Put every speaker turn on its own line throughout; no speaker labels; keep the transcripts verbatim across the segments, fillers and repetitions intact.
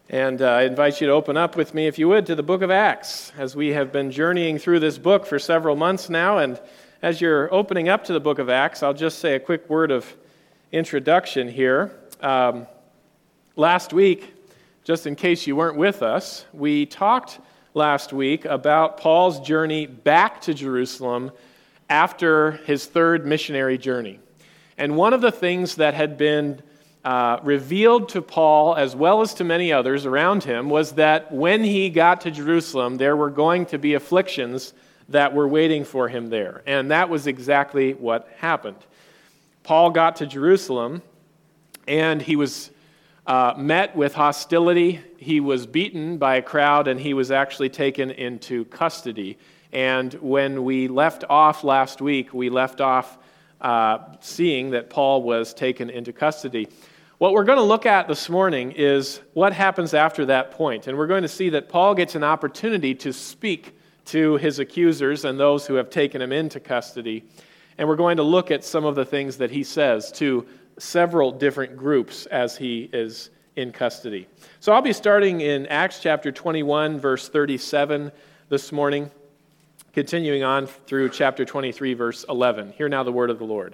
And uh, I invite you to open up with me, if you would, to the book of Acts, as we have been journeying through this book for several months now. And as you're opening up to the book of Acts, I'll just say a quick word of introduction here. Um, last week, just in case you weren't with us, we talked last week about Paul's journey back to Jerusalem after his third missionary journey. And one of the things that had been Uh, revealed to Paul, as well as to many others around him, was that when he got to Jerusalem, there were going to be afflictions that were waiting for him there. And that was exactly what happened. Paul got to Jerusalem, and he was uh, met with hostility. He was beaten by a crowd, and he was actually taken into custody. And when we left off last week, we left off uh, seeing that Paul was taken into custody. What we're going to look at this morning is what happens after that point. And we're going to see that Paul gets an opportunity to speak to his accusers and those who have taken him into custody. And we're going to look at some of the things that he says to several different groups as he is in custody. So I'll be starting in Acts chapter twenty-one, verse thirty-seven this morning, continuing on through chapter twenty-three, verse eleven. Hear now the word of the Lord.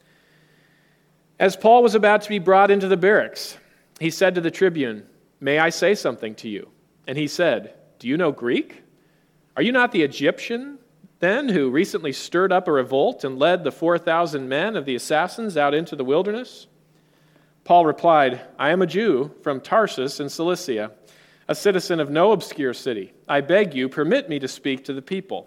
As Paul was about to be brought into the barracks, he said to the tribune, "May I say something to you?" And he said, "Do you know Greek? Are you not the Egyptian, then, who recently stirred up a revolt and led the four thousand men of the assassins out into the wilderness?" Paul replied, "I am a Jew from Tarsus in Cilicia, a citizen of no obscure city. I beg you, permit me to speak to the people."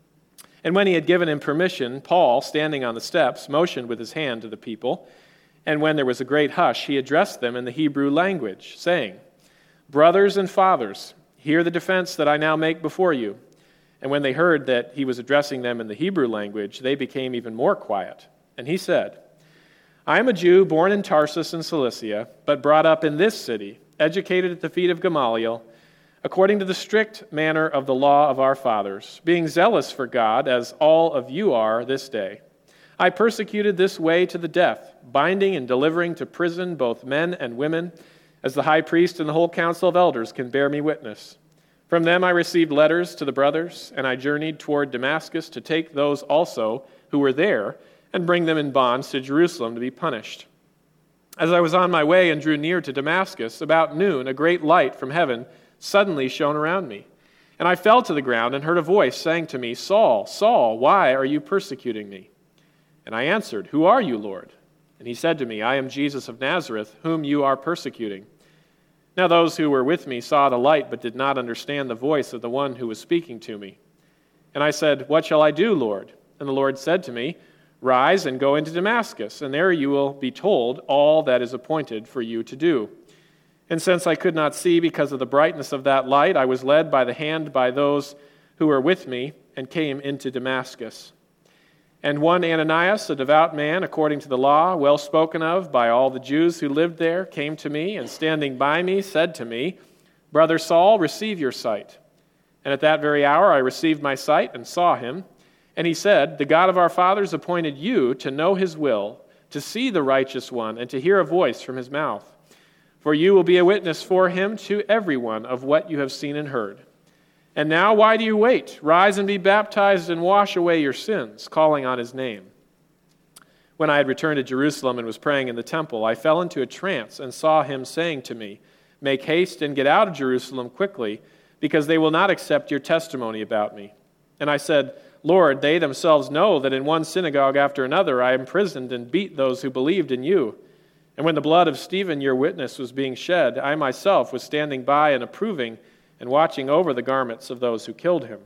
And when he had given him permission, Paul, standing on the steps, motioned with his hand to the people. And when there was a great hush, he addressed them in the Hebrew language, saying, "Brothers and fathers, hear the defense that I now make before you." And when they heard that he was addressing them in the Hebrew language, they became even more quiet. And he said, "I am a Jew born in Tarsus in Cilicia, but brought up in this city, educated at the feet of Gamaliel, according to the strict manner of the law of our fathers, being zealous for God, as all of you are this day. I persecuted this way to the death, binding and delivering to prison both men and women, as the high priest and the whole council of elders can bear me witness. From them I received letters to the brothers, and I journeyed toward Damascus to take those also who were there and bring them in bonds to Jerusalem to be punished. As I was on my way and drew near to Damascus, about noon a great light from heaven suddenly shone around me. And I fell to the ground and heard a voice saying to me, 'Saul, Saul, why are you persecuting me?' And I answered, 'Who are you, Lord?' And he said to me, 'I am Jesus of Nazareth, whom you are persecuting.' Now those who were with me saw the light, but did not understand the voice of the one who was speaking to me. And I said, 'What shall I do, Lord?' And the Lord said to me, 'Rise and go into Damascus, and there you will be told all that is appointed for you to do.' And since I could not see because of the brightness of that light, I was led by the hand by those who were with me and came into Damascus. And one Ananias, a devout man, according to the law, well spoken of by all the Jews who lived there, came to me, and standing by me said to me, 'Brother Saul, receive your sight.' And at that very hour I received my sight and saw him. And he said, 'The God of our fathers appointed you to know his will, to see the righteous one, and to hear a voice from his mouth. For you will be a witness for him to everyone of what you have seen and heard. And now why do you wait? Rise and be baptized and wash away your sins, calling on his name.' When I had returned to Jerusalem and was praying in the temple, I fell into a trance and saw him saying to me, 'Make haste and get out of Jerusalem quickly, because they will not accept your testimony about me.' And I said, 'Lord, they themselves know that in one synagogue after another I imprisoned and beat those who believed in you. And when the blood of Stephen, your witness, was being shed, I myself was standing by and approving and watching over the garments of those who killed him.'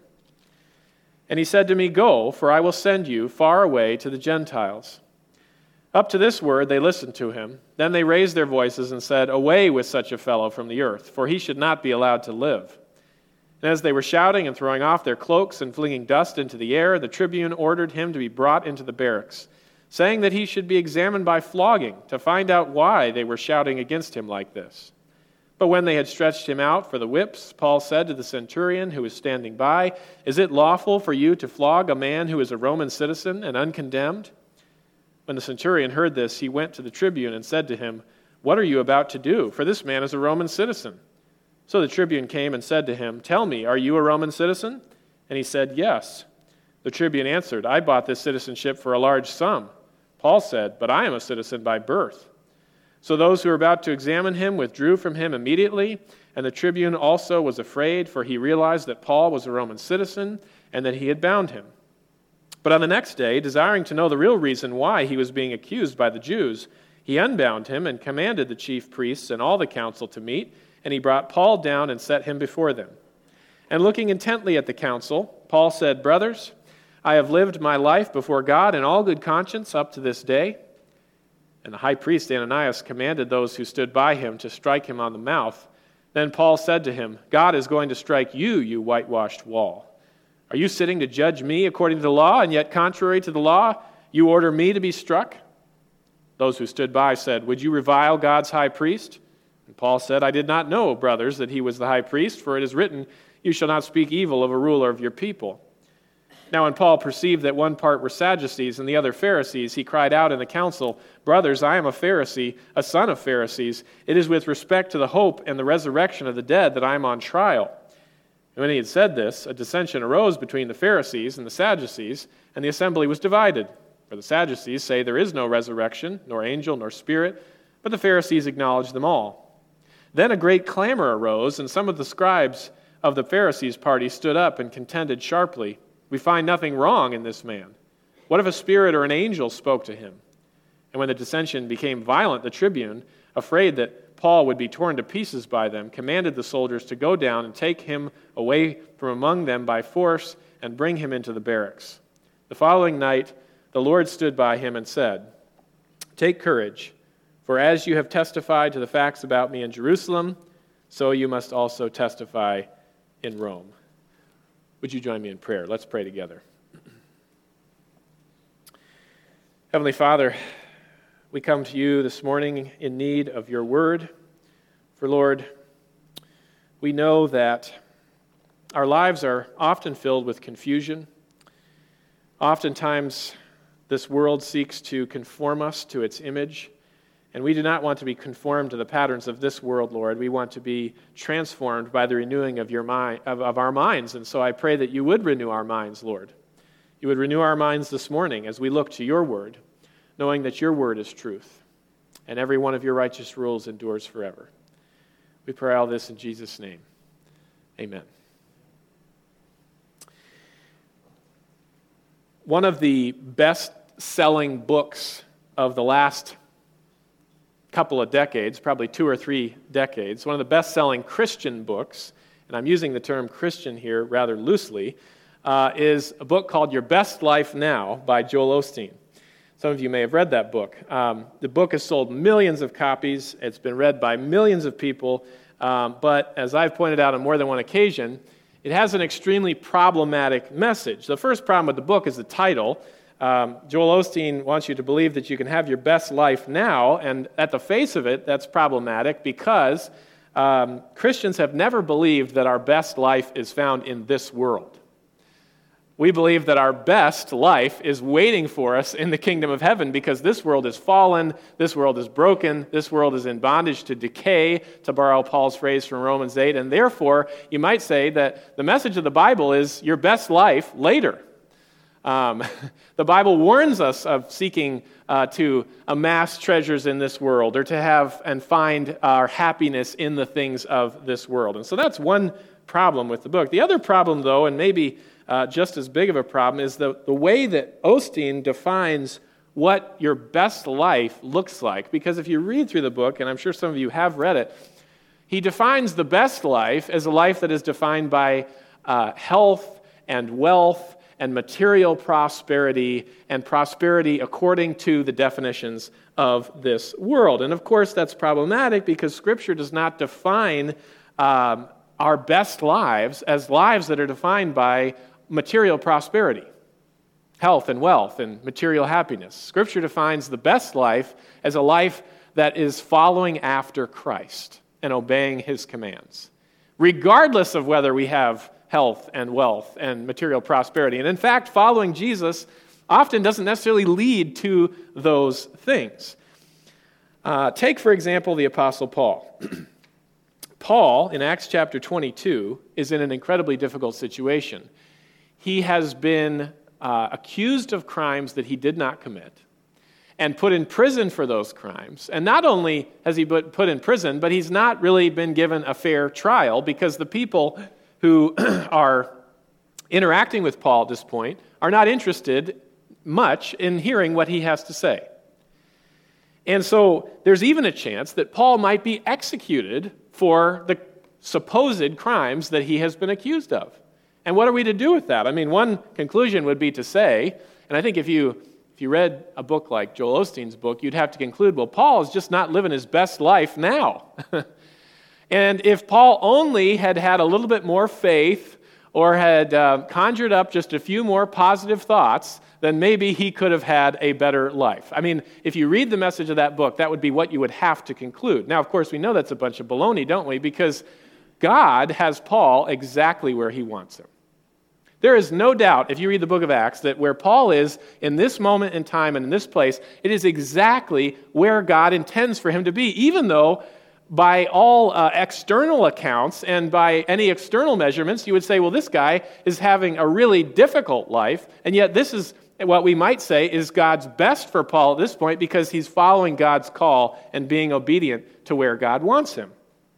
And he said to me, 'Go, for I will send you far away to the Gentiles.' Up to this word they listened to him. Then they raised their voices and said, 'Away with such a fellow from the earth, for he should not be allowed to live.' And as they were shouting and throwing off their cloaks and flinging dust into the air, the tribune ordered him to be brought into the barracks, saying that he should be examined by flogging to find out why they were shouting against him like this. But when they had stretched him out for the whips, Paul said to the centurion who was standing by, 'Is it lawful for you to flog a man who is a Roman citizen and uncondemned?' When the centurion heard this, he went to the tribune and said to him, 'What are you about to do? For this man is a Roman citizen.' So the tribune came and said to him, "Tell me, are you a Roman citizen?" And he said, "Yes." The tribune answered, "I bought this citizenship for a large sum." Paul said, "But I am a citizen by birth." So those who were about to examine him withdrew from him immediately, and the tribune also was afraid, for he realized that Paul was a Roman citizen and that he had bound him. But on the next day, desiring to know the real reason why he was being accused by the Jews, he unbound him and commanded the chief priests and all the council to meet, and he brought Paul down and set him before them. And looking intently at the council, Paul said, "Brothers, I have lived my life before God in all good conscience up to this day." And the high priest Ananias commanded those who stood by him to strike him on the mouth. Then Paul said to him, "God is going to strike you, you whitewashed wall. Are you sitting to judge me according to the law, and yet contrary to the law, you order me to be struck?" Those who stood by said, "Would you revile God's high priest?" And Paul said, "I did not know, brothers, that he was the high priest, for it is written, 'You shall not speak evil of a ruler of your people.'" Now when Paul perceived that one part were Sadducees and the other Pharisees, he cried out in the council, "Brothers, I am a Pharisee, a son of Pharisees. It is with respect to the hope and the resurrection of the dead that I am on trial." And when he had said this, a dissension arose between the Pharisees and the Sadducees, and the assembly was divided. For the Sadducees say there is no resurrection, nor angel, nor spirit, but the Pharisees acknowledge them all. Then a great clamor arose, and some of the scribes of the Pharisees' party stood up and contended sharply, "We find nothing wrong in this man. What if a spirit or an angel spoke to him?" And when the dissension became violent, the tribune, afraid that Paul would be torn to pieces by them, commanded the soldiers to go down and take him away from among them by force and bring him into the barracks. The following night, the Lord stood by him and said, "Take courage, for as you have testified to the facts about me in Jerusalem, so you must also testify in Rome." Would you join me in prayer? Let's pray together. Heavenly Father, we come to you this morning in need of your word. For Lord, we know that our lives are often filled with confusion. Oftentimes, this world seeks to conform us to its image, and we do not want to be conformed to the patterns of this world, Lord. We want to be transformed by the renewing of your mind, of, of our minds. And so I pray that you would renew our minds, Lord. You would renew our minds this morning as we look to your word, knowing that your word is truth, and every one of your righteous rules endures forever. We pray all this in Jesus' name. Amen. One of the best-selling books of the last couple of decades, probably two or three decades, one of the best-selling Christian books, and I'm using the term Christian here rather loosely, uh, is a book called Your Best Life Now by Joel Osteen. Some of you may have read that book. Um, the book has sold millions of copies. It's been read by millions of people, um, but as I've pointed out on more than one occasion, it has an extremely problematic message. The first problem with the book is the title. Um, Joel Osteen wants you to believe that you can have your best life now, and at the face of it, that's problematic because um, Christians have never believed that our best life is found in this world. We believe that our best life is waiting for us in the kingdom of heaven because this world is fallen, this world is broken, this world is in bondage to decay, to borrow Paul's phrase from Romans eight, and therefore you might say that the message of the Bible is your best life later. Um, the Bible warns us of seeking uh, to amass treasures in this world or to have and find our happiness in the things of this world. And so that's one problem with the book. The other problem, though, and maybe uh, just as big of a problem, is the, the way that Osteen defines what your best life looks like. Because if you read through the book, and I'm sure some of you have read it, he defines the best life as a life that is defined by uh, health and wealth and material prosperity, and prosperity according to the definitions of this world. And of course, that's problematic because Scripture does not define um, our best lives as lives that are defined by material prosperity, health and wealth, and material happiness. Scripture defines the best life as a life that is following after Christ and obeying His commands, regardless of whether we have health and wealth and material prosperity. And in fact, following Jesus often doesn't necessarily lead to those things. Uh, take, for example, the Apostle Paul. Paul Paul, in Acts chapter twenty-two, is in an incredibly difficult situation. He has been uh, accused of crimes that he did not commit and put in prison for those crimes. And not only has he been put in prison, but he's not really been given a fair trial, because the people who are interacting with Paul at this point are not interested much in hearing what he has to say. And so there's even a chance that Paul might be executed for the supposed crimes that he has been accused of. And what are we to do with that? I mean, one conclusion would be to say, and I think if you if you read a book like Joel Osteen's book, you'd have to conclude, well, Paul is just not living his best life now. And if Paul only had had a little bit more faith, or had uh, conjured up just a few more positive thoughts, then maybe he could have had a better life. I mean, if you read the message of that book, that would be what you would have to conclude. Now, of course, we know that's a bunch of baloney, don't we? Because God has Paul exactly where he wants him. There is no doubt, if you read the book of Acts, that where Paul is in this moment in time and in this place, it is exactly where God intends for him to be, even though by all uh, external accounts and by any external measurements, you would say, well, this guy is having a really difficult life, and yet this is what we might say is God's best for Paul at this point, because he's following God's call and being obedient to where God wants him.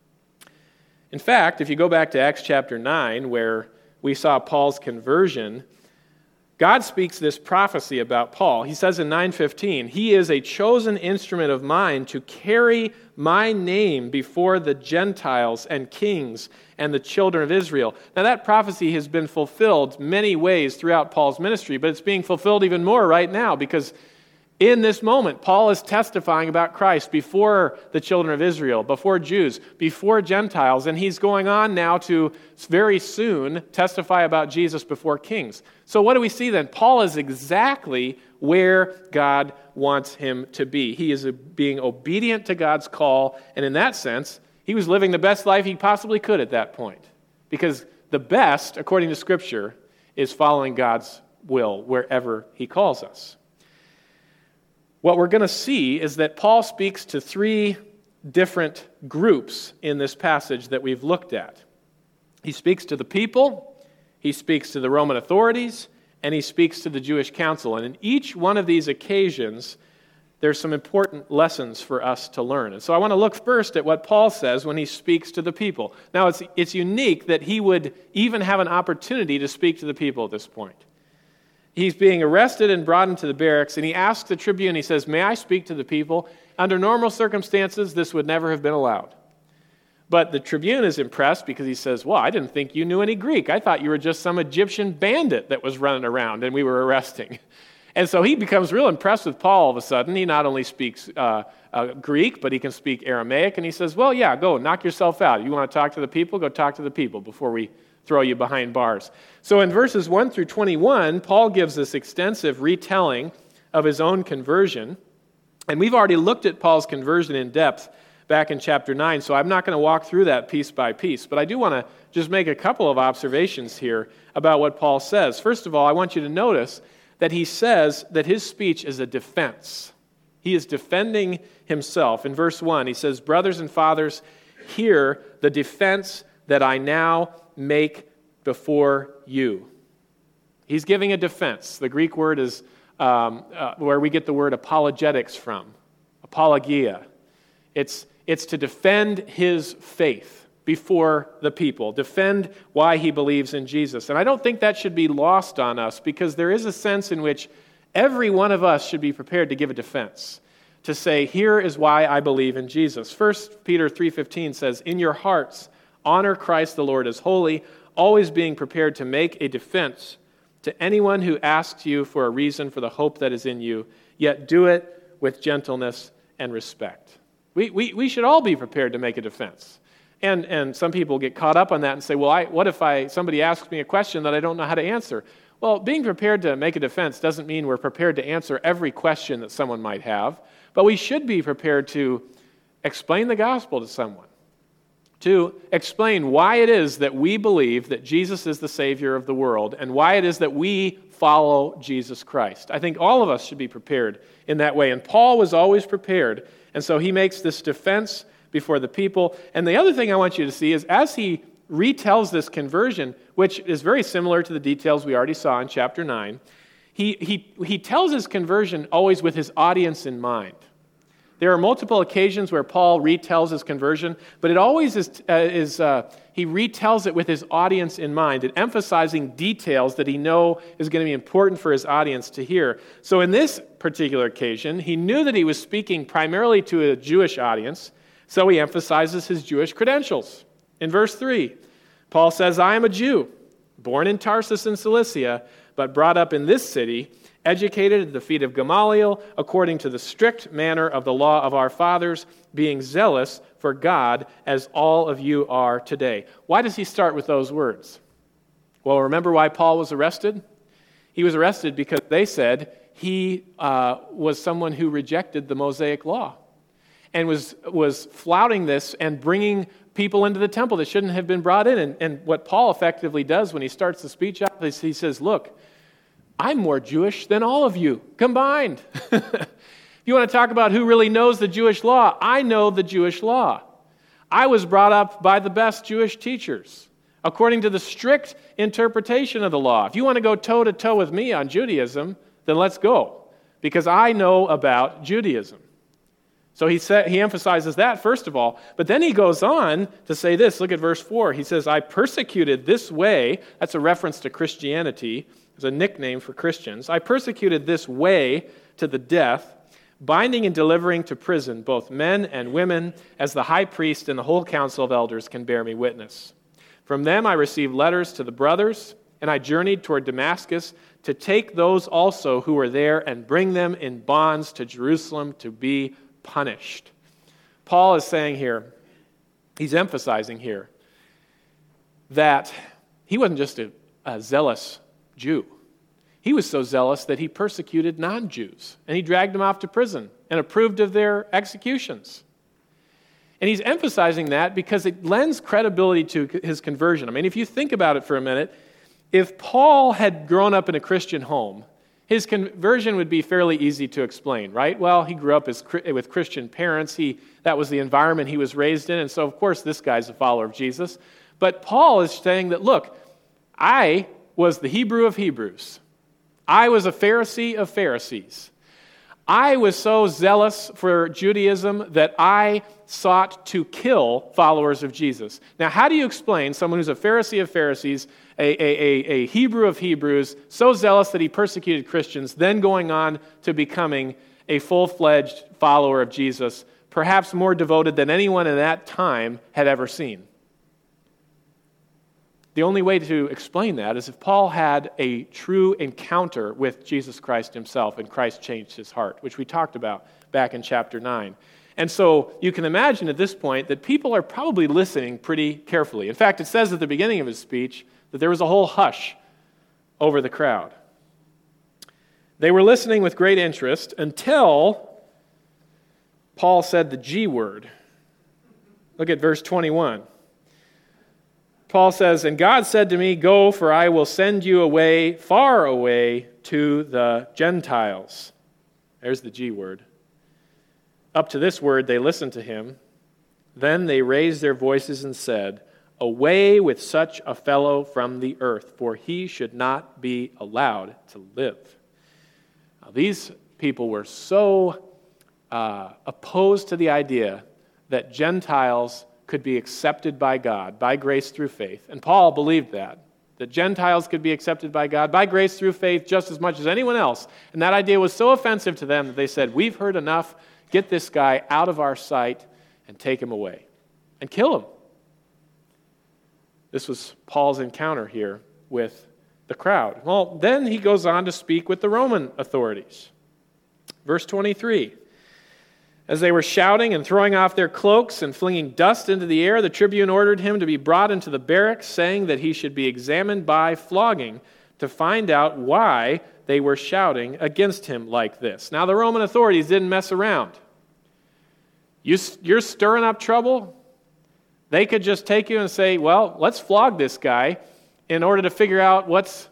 In fact, if you go back to Acts chapter nine, where we saw Paul's conversion, God speaks this prophecy about Paul. He says in nine fifteen, "He is a chosen instrument of mine to carry my name before the Gentiles and kings and the children of Israel." Now that prophecy has been fulfilled many ways throughout Paul's ministry, but it's being fulfilled even more right now, because in this moment, Paul is testifying about Christ before the children of Israel, before Jews, before Gentiles, and he's going on now to very soon testify about Jesus before kings. So what do we see then? Paul is exactly where God wants him to be. He is being obedient to God's call, and in that sense, he was living the best life he possibly could at that point. Because the best, according to Scripture, is following God's will wherever he calls us. What we're going to see is that Paul speaks to three different groups in this passage that we've looked at. He speaks to the people, he speaks to the Roman authorities, and he speaks to the Jewish council. And in each one of these occasions, there's some important lessons for us to learn. And so I want to look first at what Paul says when he speaks to the people. Now, it's, it's unique that he would even have an opportunity to speak to the people at this point. He's being arrested and brought into the barracks, and he asks the tribune, he says, "May I speak to the people?" Under normal circumstances, this would never have been allowed. But the tribune is impressed because he says, "Well, I didn't think you knew any Greek. I thought you were just some Egyptian bandit that was running around and we were arresting." And so he becomes real impressed with Paul all of a sudden. He not only speaks uh, uh, Greek, but he can speak Aramaic, and he says, "Well, yeah, go, knock yourself out. You want to talk to the people? Go talk to the people before we throw you behind bars." So in verses one through twenty-one, Paul gives this extensive retelling of his own conversion. And we've already looked at Paul's conversion in depth back in chapter nine, so I'm not going to walk through that piece by piece. But I do want to just make a couple of observations here about what Paul says. First of all, I want you to notice that he says that his speech is a defense. He is defending himself. In verse one, he says, "Brothers and fathers, hear the defense that I now make before you." He's giving a defense. The Greek word is um, uh, where we get the word apologetics from, apologia. It's, it's to defend his faith before the people, defend why he believes in Jesus. And I don't think that should be lost on us, because there is a sense in which every one of us should be prepared to give a defense, to say, here is why I believe in Jesus. First Peter three fifteen says, "In your hearts honor Christ the Lord as holy, always being prepared to make a defense to anyone who asks you for a reason for the hope that is in you, yet do it with gentleness and respect." We, we, we should all be prepared to make a defense. And, and some people get caught up on that and say, well, I, what if I somebody asks me a question that I don't know how to answer? Well, being prepared to make a defense doesn't mean we're prepared to answer every question that someone might have, but we should be prepared to explain the gospel to someone, to explain why it is that we believe that Jesus is the Savior of the world and why it is that we follow Jesus Christ. I think all of us should be prepared in that way, and Paul was always prepared, and so he makes this defense before the people. And the other thing I want you to see is as he retells this conversion, which is very similar to the details we already saw in chapter nine, he, he, he tells his conversion always with his audience in mind. There are multiple occasions where Paul retells his conversion, but it always is, uh, is uh, he retells it with his audience in mind and emphasizing details that he know is going to be important for his audience to hear. So in this particular occasion, he knew that he was speaking primarily to a Jewish audience, so he emphasizes his Jewish credentials. In verse three, Paul says, I am a Jew, born in Tarsus in Cilicia, but brought up in this city, educated at the feet of Gamaliel, according to the strict manner of the law of our fathers, being zealous for God, as all of you are today. Why does he start with those words? Well, remember why Paul was arrested? He was arrested because they said he uh, was someone who rejected the Mosaic law and was, was flouting this and bringing people into the temple that shouldn't have been brought in. And, and what Paul effectively does when he starts the speech out is he says, look, I'm more Jewish than all of you combined. If you want to talk about who really knows the Jewish law, I know the Jewish law. I was brought up by the best Jewish teachers, according to the strict interpretation of the law. If you want to go toe-to-toe with me on Judaism, then let's go, because I know about Judaism. So he said, he emphasizes that, first of all. But then he goes on to say this. Look at verse four. He says, I persecuted this way. That's a reference to Christianity. It's a nickname for Christians. I persecuted this way to the death, binding and delivering to prison both men and women, as the high priest and the whole council of elders can bear me witness. From them I received letters to the brothers, and I journeyed toward Damascus to take those also who were there and bring them in bonds to Jerusalem to be punished. Paul is saying here, he's emphasizing here, that he wasn't just a, a zealous Jew. He was so zealous that he persecuted non-Jews, and he dragged them off to prison and approved of their executions. And he's emphasizing that because it lends credibility to his conversion. I mean, if you think about it for a minute, if Paul had grown up in a Christian home, his conversion would be fairly easy to explain, right? Well, he grew up as, with Christian parents. He that was the environment he was raised in, and so, of course, this guy's a follower of Jesus. But Paul is saying that, look, I was the Hebrew of Hebrews. I was a Pharisee of Pharisees. I was so zealous for Judaism that I sought to kill followers of Jesus. Now, how do you explain someone who's a Pharisee of Pharisees, a, a, a, a Hebrew of Hebrews, so zealous that he persecuted Christians, then going on to becoming a full-fledged follower of Jesus, perhaps more devoted than anyone in that time had ever seen? The only way to explain that is if Paul had a true encounter with Jesus Christ himself and Christ changed his heart, which we talked about back in chapter nine. And so you can imagine at this point that people are probably listening pretty carefully. In fact, it says at the beginning of his speech that there was a whole hush over the crowd. They were listening with great interest until Paul said the G word. Look at verse twenty-one. Paul says, and God said to me, go, for I will send you away, far away, to the Gentiles. There's the G word. Up to this word they listened to him. Then they raised their voices and said, away with such a fellow from the earth, for he should not be allowed to live. Now, these people were so uh, opposed to the idea that Gentiles could be accepted by God, by grace through faith. And Paul believed that, that Gentiles could be accepted by God by grace through faith just as much as anyone else. And that idea was so offensive to them that they said, we've heard enough, get this guy out of our sight and take him away and kill him. This was Paul's encounter here with the crowd. Well, then he goes on to speak with the Roman authorities. Verse twenty-three. As they were shouting and throwing off their cloaks and flinging dust into the air, the tribune ordered him to be brought into the barracks, saying that he should be examined by flogging to find out why they were shouting against him like this. Now, the Roman authorities didn't mess around. You, you're stirring up trouble? They could just take you and say, well, let's flog this guy in order to figure out what's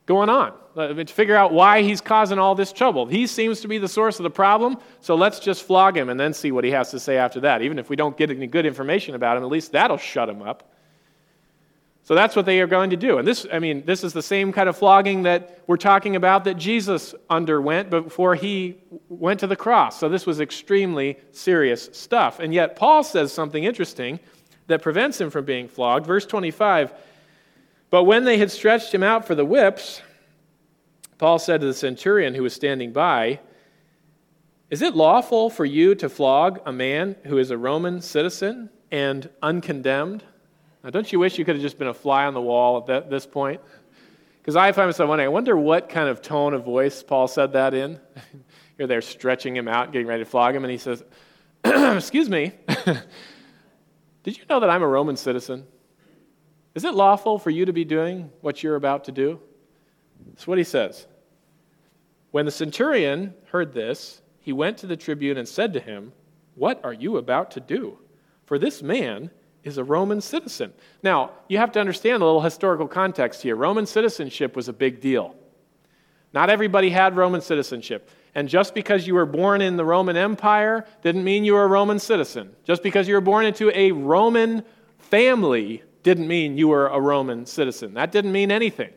going on, uh, to figure out why he's causing all this trouble. He seems to be the source of the problem, so let's just flog him and then see what he has to say after that. Even if we don't get any good information about him, at least that'll shut him up. So that's what they are going to do. And this, I mean, this is the same kind of flogging that we're talking about that Jesus underwent before he went to the cross. So this was extremely serious stuff. And yet Paul says something interesting that prevents him from being flogged. Verse twenty-five, but when they had stretched him out for the whips, Paul said to the centurion who was standing by, is it lawful for you to flog a man who is a Roman citizen and uncondemned? Now, don't you wish you could have just been a fly on the wall at that, this point? Because I find myself wondering, I wonder what kind of tone of voice Paul said that in. You're there stretching him out, getting ready to flog him, and he says, excuse me, did you know that I'm a Roman citizen? Is it lawful for you to be doing what you're about to do? That's what he says. When the centurion heard this, he went to the tribune and said to him, what are you about to do? For this man is a Roman citizen. Now, you have to understand a little historical context here. Roman citizenship was a big deal. Not everybody had Roman citizenship. And just because you were born in the Roman Empire didn't mean you were a Roman citizen. Just because you were born into a Roman family didn't mean you were a Roman citizen. That didn't mean anything.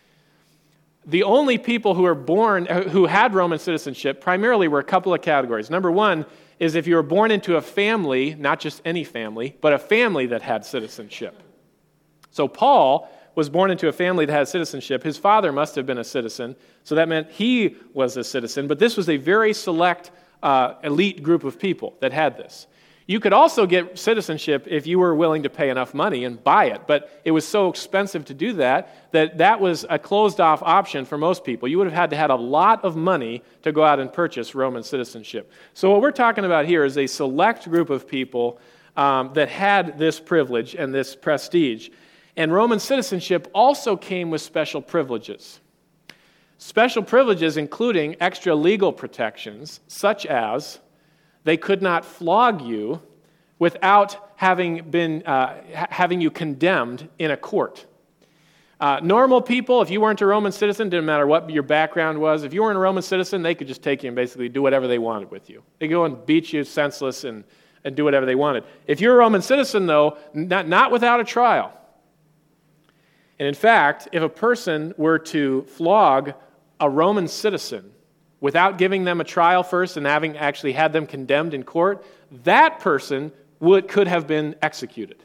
The only people who were born, who had Roman citizenship, primarily were a couple of categories. Number one is if you were born into a family, not just any family, but a family that had citizenship. So Paul was born into a family that had citizenship. His father must have been a citizen, so that meant he was a citizen. But this was a very select, uh, elite group of people that had this. You could also get citizenship if you were willing to pay enough money and buy it, but it was so expensive to do that that that was a closed-off option for most people. You would have had to have a lot of money to go out and purchase Roman citizenship. So what we're talking about here is a select group of people um, that had this privilege and this prestige. And Roman citizenship also came with special privileges. Special privileges including extra legal protections, such as they could not flog you without having been uh, ha- having you condemned in a court. Uh, normal people, if you weren't a Roman citizen, didn't matter what your background was, if you weren't a Roman citizen, they could just take you and basically do whatever they wanted with you. They go and beat you senseless and, and do whatever they wanted. If you're a Roman citizen, though, not, not without a trial. And in fact, if a person were to flog a Roman citizen without giving them a trial first and having actually had them condemned in court, that person would could have been executed.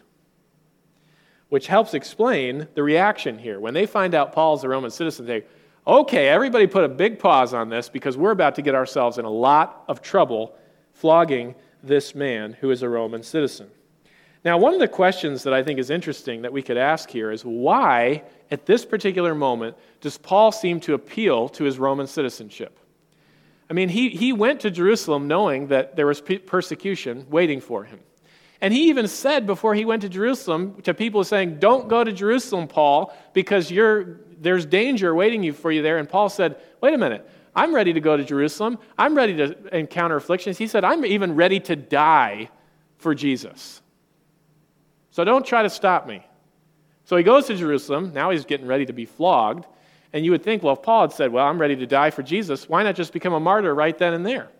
Which helps explain the reaction here. When they find out Paul's a Roman citizen, they, okay, everybody put a big pause on this because we're about to get ourselves in a lot of trouble flogging this man who is a Roman citizen. Now, one of the questions that I think is interesting that we could ask here is why, at this particular moment, does Paul seem to appeal to his Roman citizenship? I mean, he, he went to Jerusalem knowing that there was persecution waiting for him. And he even said before he went to Jerusalem to people saying, don't go to Jerusalem, Paul, because you're, there's danger waiting you for you there. And Paul said, wait a minute, I'm ready to go to Jerusalem. I'm ready to encounter afflictions. He said, I'm even ready to die for Jesus. So don't try to stop me. So he goes to Jerusalem. Now he's getting ready to be flogged. And you would think, well, if Paul had said, well, I'm ready to die for Jesus, why not just become a martyr right then and there?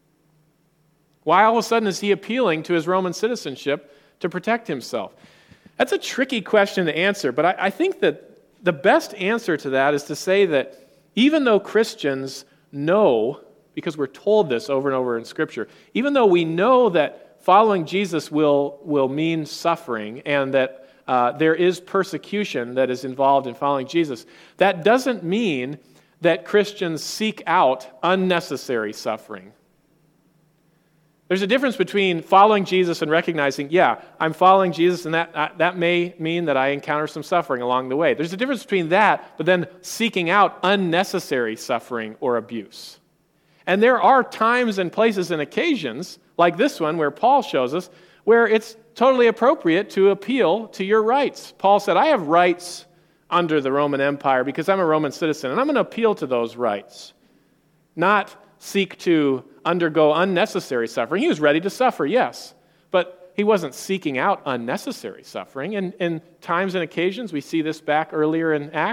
Why all of a sudden is he appealing to his Roman citizenship to protect himself? That's a tricky question to answer, but I, I think that the best answer to that is to say that even though Christians know, because we're told this over and over in Scripture, even though we know that following Jesus will, will mean suffering and that Uh, there is persecution that is involved in following Jesus, that doesn't mean that Christians seek out unnecessary suffering. There's a difference between following Jesus and recognizing, yeah, I'm following Jesus, and that uh, that may mean that I encounter some suffering along the way. There's a difference between that, but then seeking out unnecessary suffering or abuse. And there are times and places and occasions, like this one, where Paul shows us, where it's totally appropriate to appeal to your rights. Paul said, I have rights under the Roman Empire because I'm a Roman citizen, and I'm going to appeal to those rights, not seek to undergo unnecessary suffering. He was ready to suffer, yes, but he wasn't seeking out unnecessary suffering. And in times and occasions, we see this back earlier in Acts,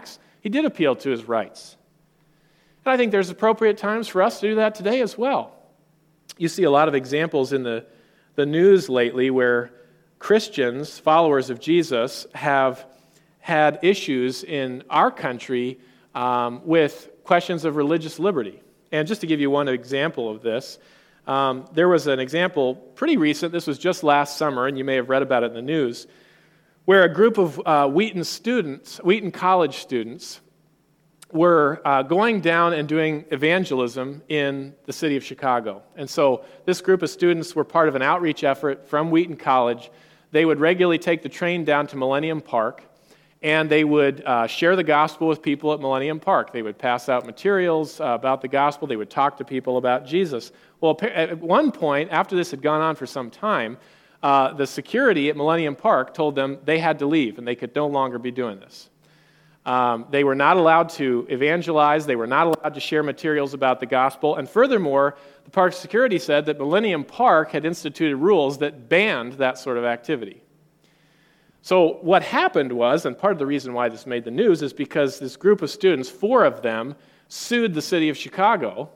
He did appeal to his rights. And I think there's appropriate times for us to do that today as well. You see a lot of examples in the, the news lately where Christians, followers of Jesus, have had issues in our country um, with questions of religious liberty. And just to give you one example of this, um, there was an example pretty recent, this was just last summer, and you may have read about it in the news, where a group of uh, Wheaton students, Wheaton College students, were uh, going down and doing evangelism in the city of Chicago. And so this group of students were part of an outreach effort from Wheaton College. They would regularly take the train down to Millennium Park, and they would uh, share the gospel with people at Millennium Park. They would pass out materials uh, about the gospel. They would talk to people about Jesus. Well, at one point, after this had gone on for some time, uh, the security at Millennium Park told them they had to leave, and they could no longer be doing this. Um, they were not allowed to evangelize. They were not allowed to share materials about the gospel. And furthermore, the park security said that Millennium Park had instituted rules that banned that sort of activity. So what happened was, and part of the reason why this made the news is because this group of students, four of them, sued the city of Chicago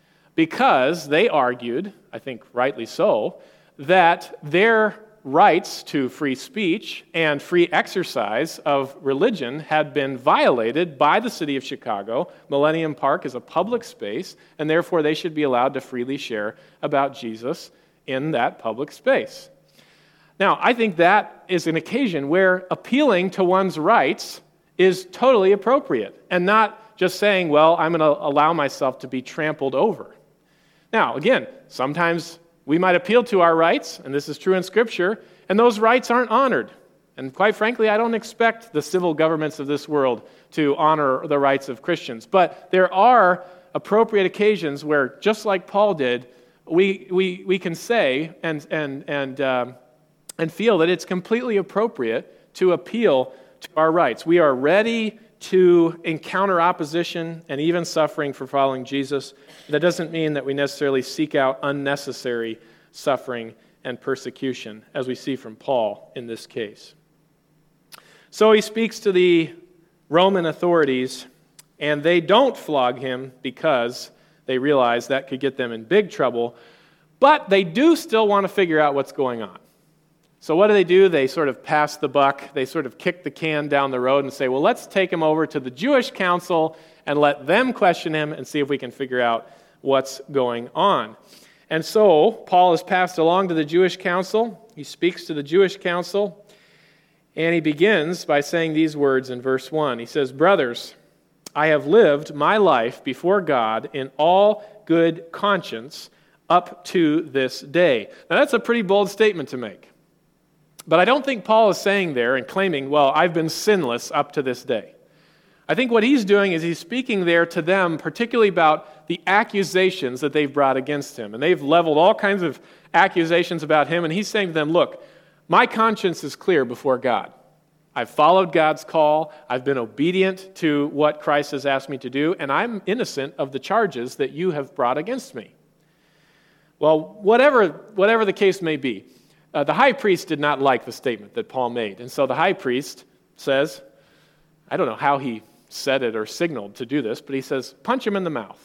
because they argued, I think rightly so, that their rights to free speech and free exercise of religion had been violated by the city of Chicago. Millennium Park is a public space, and therefore they should be allowed to freely share about Jesus in that public space. Now, I think that is an occasion where appealing to one's rights is totally appropriate, and not just saying, well, I'm going to allow myself to be trampled over. Now, again, sometimes we might appeal to our rights, and this is true in Scripture, and those rights aren't honored. And quite frankly, I don't expect the civil governments of this world to honor the rights of Christians. But there are appropriate occasions where, just like Paul did, we we we can say and and and um, and feel that it's completely appropriate to appeal to our rights. We are ready to encounter opposition and even suffering for following Jesus. That doesn't mean that we necessarily seek out unnecessary suffering and persecution, as we see from Paul in this case. So he speaks to the Roman authorities, and they don't flog him because they realize that could get them in big trouble, but they do still want to figure out what's going on. So what do they do? They sort of pass the buck. They sort of kick the can down the road and say, well, let's take him over to the Jewish council and let them question him and see if we can figure out what's going on. And so Paul is passed along to the Jewish council. He speaks to the Jewish council, and he begins by saying these words in verse one. He says, "Brothers, I have lived my life before God in all good conscience up to this day." Now that's a pretty bold statement to make. But I don't think Paul is saying there and claiming, well, I've been sinless up to this day. I think what he's doing is he's speaking there to them, particularly about the accusations that they've brought against him. And they've leveled all kinds of accusations about him, and he's saying to them, look, my conscience is clear before God. I've followed God's call. I've been obedient to what Christ has asked me to do, and I'm innocent of the charges that you have brought against me. Well, whatever, whatever the case may be, Uh, the high priest did not like the statement that Paul made. And so the high priest says, I don't know how he said it or signaled to do this, but he says, punch him in the mouth.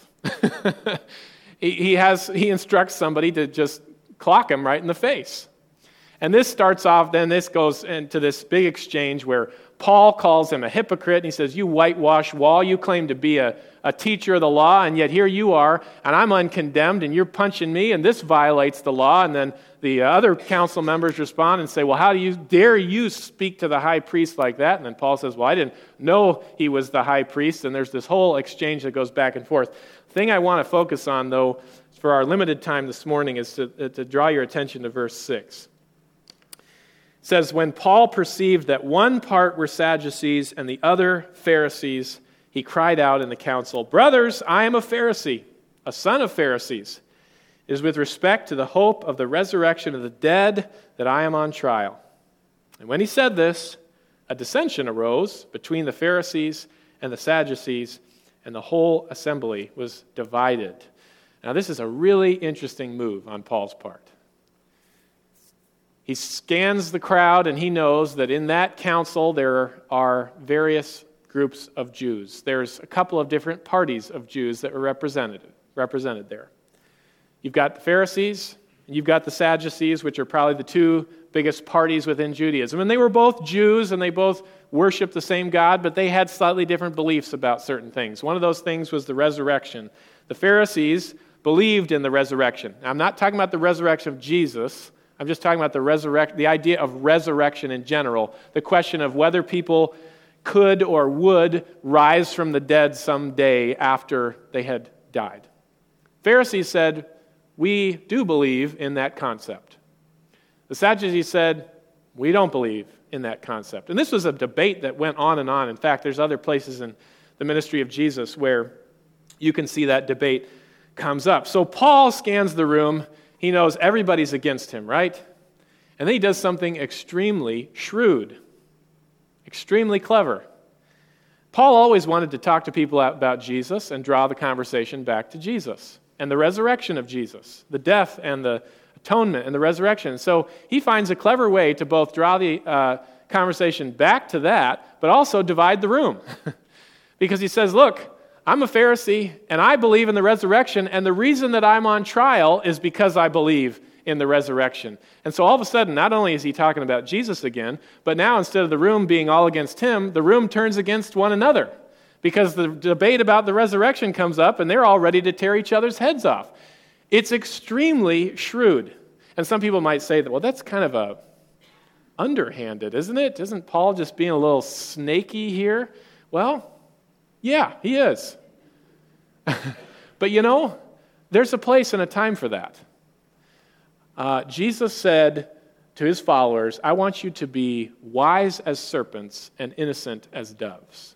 he, he has he instructs somebody to just clock him right in the face. And this starts off, then this goes into this big exchange where Paul calls him a hypocrite, and he says, you whitewash wall, you claim to be a, a teacher of the law, and yet here you are, and I'm uncondemned, and you're punching me, and this violates the law. And then the other council members respond and say, well, how do you dare you speak to the high priest like that? And then Paul says, well, I didn't know he was the high priest, and there's this whole exchange that goes back and forth. The thing I want to focus on, though, for our limited time this morning is to, to draw your attention to verse six. It says, when Paul perceived that one part were Sadducees and the other Pharisees, he cried out in the council, brothers, I am a Pharisee, a son of Pharisees. It is with respect to the hope of the resurrection of the dead that I am on trial. And when he said this, a dissension arose between the Pharisees and the Sadducees, and the whole assembly was divided. Now this is a really interesting move on Paul's part. He scans the crowd, and he knows that in that council there are various groups of Jews. There's a couple of different parties of Jews that were represented, represented there. You've got the Pharisees, and you've got the Sadducees, which are probably the two biggest parties within Judaism. And they were both Jews, and they both worshiped the same God, but they had slightly different beliefs about certain things. One of those things was the resurrection. The Pharisees believed in the resurrection. Now, I'm not talking about the resurrection of Jesus. I'm just talking about the resurrect, the idea of resurrection in general, the question of whether people could or would rise from the dead someday after they had died. Pharisees said, we do believe in that concept. The Sadducees said, we don't believe in that concept. And this was a debate that went on and on. In fact, there's other places in the ministry of Jesus where you can see that debate comes up. So Paul scans the room. He knows everybody's against him, right? And then he does something extremely shrewd, extremely clever. Paul always wanted to talk to people about Jesus and draw the conversation back to Jesus and the resurrection of Jesus, the death and the atonement and the resurrection. So he finds a clever way to both draw the uh, conversation back to that, but also divide the room. Because he says, look, I'm a Pharisee, and I believe in the resurrection, and the reason that I'm on trial is because I believe in the resurrection. And so all of a sudden, not only is he talking about Jesus again, but now instead of the room being all against him, the room turns against one another. Because the debate about the resurrection comes up, and they're all ready to tear each other's heads off. It's extremely shrewd. And some people might say that, well, that's kind of a underhanded, isn't it? Isn't Paul just being a little snaky here? Well, yeah, he is. But you know, there's a place and a time for that. Uh, Jesus said to his followers, I want you to be wise as serpents and innocent as doves.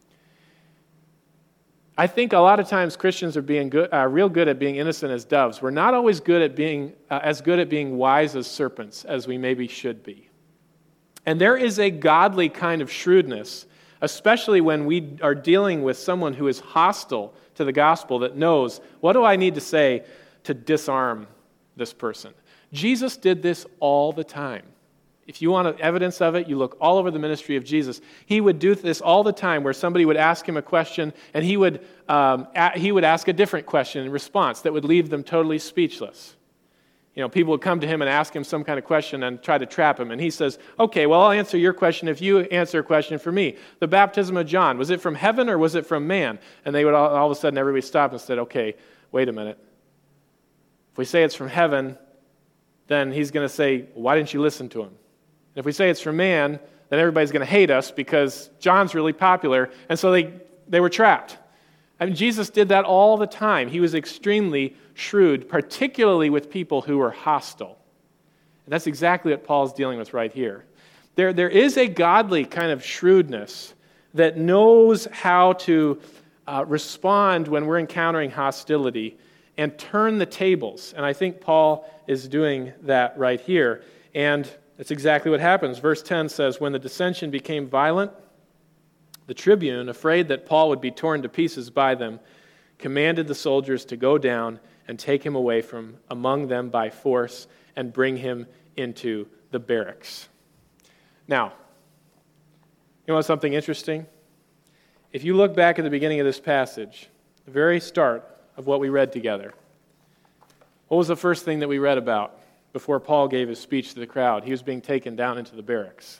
I think a lot of times Christians are being good, uh, real good at being innocent as doves. We're not always good at being uh, as good at being wise as serpents as we maybe should be. And there is a godly kind of shrewdness, especially when we are dealing with someone who is hostile to the gospel, that knows, what do I need to say to disarm this person? Jesus did this all the time. If you want evidence of it, you look all over the ministry of Jesus. He would do this all the time, where somebody would ask him a question, and he would um, a- he would ask a different question in response that would leave them totally speechless. You know, people would come to him and ask him some kind of question and try to trap him, and he says, okay, well, I'll answer your question if you answer a question for me. The baptism of John, was it from heaven or was it from man? And they would all, all of a sudden, everybody stopped and said, okay, wait a minute. If we say it's from heaven, then he's going to say, why didn't you listen to him? And if we say it's from man, then everybody's going to hate us because John's really popular. And so they, they were trapped. I mean, Jesus did that all the time. He was extremely shrewd, particularly with people who were hostile. And that's exactly what Paul's dealing with right here. There, there is a godly kind of shrewdness that knows how to uh, respond when we're encountering hostility and turn the tables. And I think Paul is doing that right here. And that's exactly what happens. Verse ten says, when the dissension became violent, the tribune, afraid that Paul would be torn to pieces by them, commanded the soldiers to go down and take him away from among them by force and bring him into the barracks. Now, you want something interesting? If you look back at the beginning of this passage, the very start of what we read together, what was the first thing that we read about before Paul gave his speech to the crowd? He was being taken down into the barracks.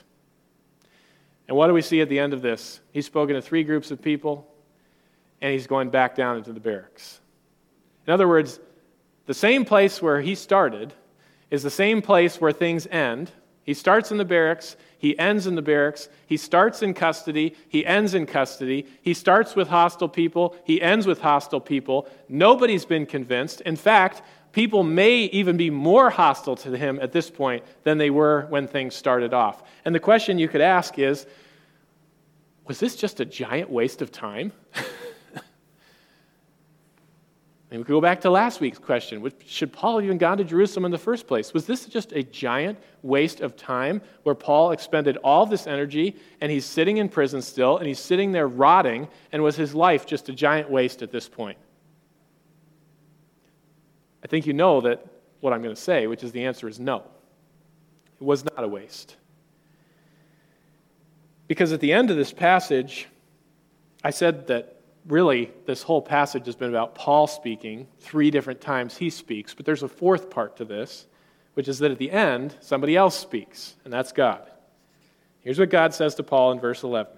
And what do we see at the end of this? He's spoken to three groups of people, and he's going back down into the barracks. In other words, the same place where he started is the same place where things end. He starts in the barracks, he ends in the barracks, he starts in custody, he ends in custody, he starts with hostile people, he ends with hostile people. Nobody's been convinced. In fact, people may even be more hostile to him at this point than they were when things started off. And the question you could ask is, was this just a giant waste of time? And we could go back to last week's question. Should Paul have even gone to Jerusalem in the first place? Was this just a giant waste of time where Paul expended all this energy and he's sitting in prison still and he's sitting there rotting, and was his life just a giant waste at this point? I think you know that what I'm going to say, which is the answer is no. It was not a waste. Because at the end of this passage, I said that really this whole passage has been about Paul speaking. Three different times he speaks, but there's a fourth part to this, which is that at the end, somebody else speaks, and that's God. Here's what God says to Paul in verse eleven.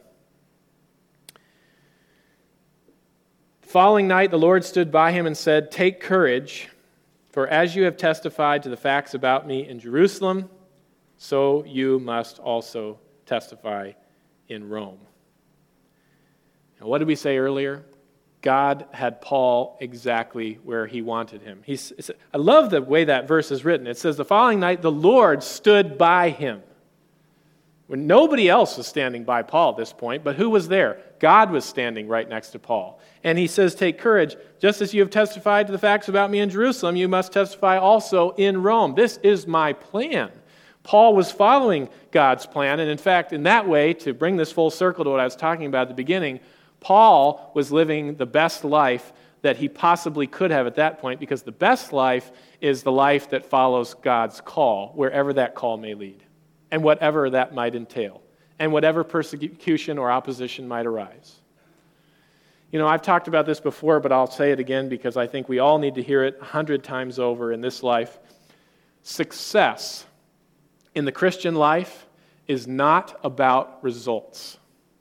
The following night, the Lord stood by him and said, "Take courage, for as you have testified to the facts about me in Jerusalem, so you must also testify in Rome." Now, what did we say earlier? God had Paul exactly where he wanted him. He's, I love the way that verse is written. It says, the following night, the Lord stood by him. When nobody else was standing by Paul at this point, but who was there? God was standing right next to Paul. And he says, take courage. Just as you have testified to the facts about me in Jerusalem, you must testify also in Rome. This is my plan. Paul was following God's plan. And in fact, in that way, to bring this full circle to what I was talking about at the beginning, Paul was living the best life that he possibly could have at that point, because the best life is the life that follows God's call, wherever that call may lead, and whatever that might entail, and whatever persecution or opposition might arise. You know, I've talked about this before, but I'll say it again because I think we all need to hear it a hundred times over in this life. Success in the Christian life is not about results.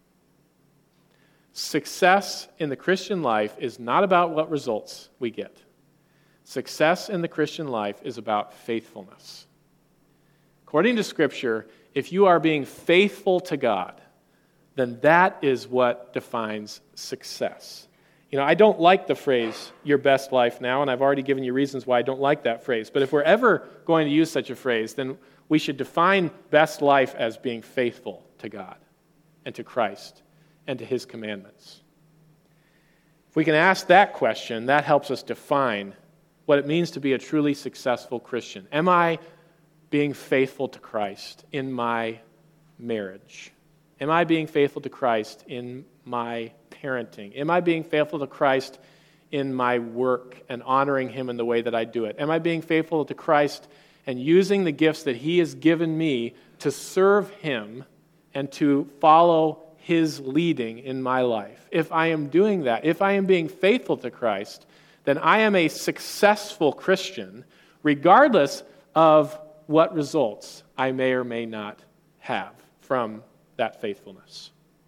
Success in the Christian life is not about what results we get. Success in the Christian life is about faithfulness. According to Scripture, if you are being faithful to God, then that is what defines success. You know, I don't like the phrase, your best life now, and I've already given you reasons why I don't like that phrase. But if we're ever going to use such a phrase, then we should define best life as being faithful to God and to Christ and to His commandments. If we can ask that question, that helps us define what it means to be a truly successful Christian. Am I being faithful to Christ in my marriage? Am I being faithful to Christ in my parenting? Am I being faithful to Christ in my work and honoring Him in the way that I do it? Am I being faithful to Christ and using the gifts that He has given me to serve Him and to follow His leading in my life? If I am doing that, if I am being faithful to Christ, then I am a successful Christian, regardless of what results I may or may not have from that faithfulness.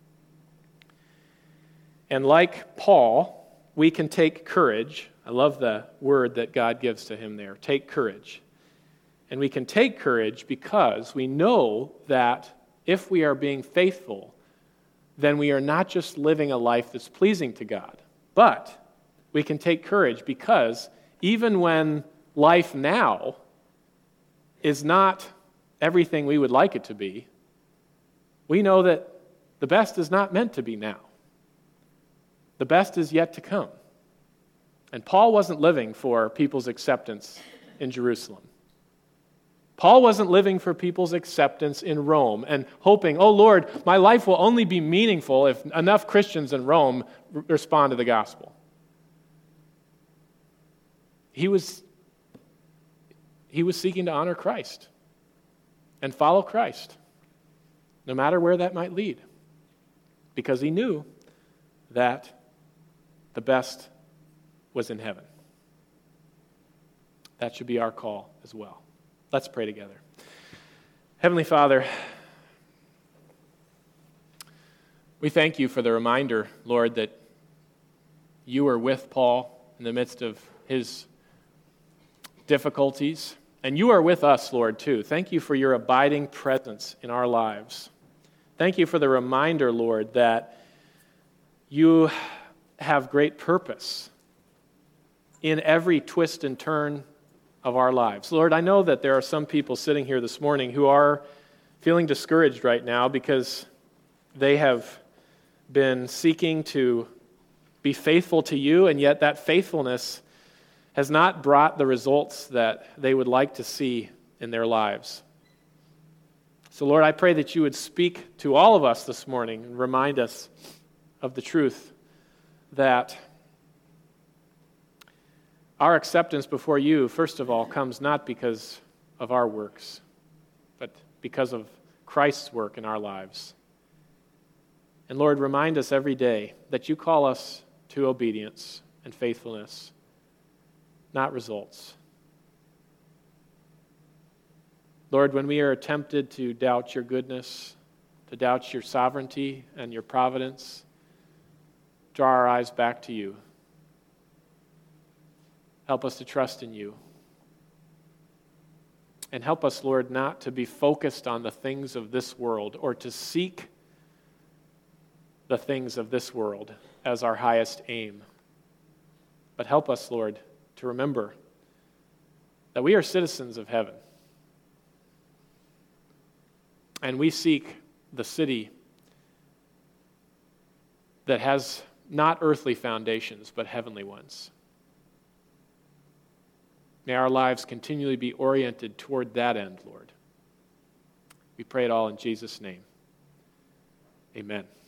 And like Paul, we can take courage. I love the word that God gives to him there, take courage. And we can take courage because we know that if we are being faithful, then we are not just living a life that's pleasing to God, but we can take courage because even when life now is not everything we would like it to be, we know that the best is not meant to be now. The best is yet to come. And Paul wasn't living for people's acceptance in Jerusalem. Paul wasn't living for people's acceptance in Rome and hoping, oh Lord, my life will only be meaningful if enough Christians in Rome r- respond to the gospel. He was, he was seeking to honor Christ and follow Christ, no matter where that might lead, because he knew that the best was in heaven. That should be our call as well. Let's pray together. Heavenly Father, we thank you for the reminder, Lord, that you were with Paul in the midst of his difficulties, and you are with us, Lord, too. Thank you for your abiding presence in our lives. Thank you for the reminder, Lord, that you have great purpose in every twist and turn of our lives. Lord, I know that there are some people sitting here this morning who are feeling discouraged right now because they have been seeking to be faithful to you, and yet that faithfulness has not brought the results that they would like to see in their lives. So, Lord, I pray that you would speak to all of us this morning and remind us of the truth that our acceptance before you, first of all, comes not because of our works, but because of Christ's work in our lives. And Lord, remind us every day that you call us to obedience and faithfulness, not results. Lord, when we are tempted to doubt your goodness, to doubt your sovereignty and your providence, draw our eyes back to you. Help us to trust in you. And help us, Lord, not to be focused on the things of this world or to seek the things of this world as our highest aim. But help us, Lord, to remember that we are citizens of heaven. And we seek the city that has not earthly foundations, but heavenly ones. May our lives continually be oriented toward that end, Lord. We pray it all in Jesus' name. Amen.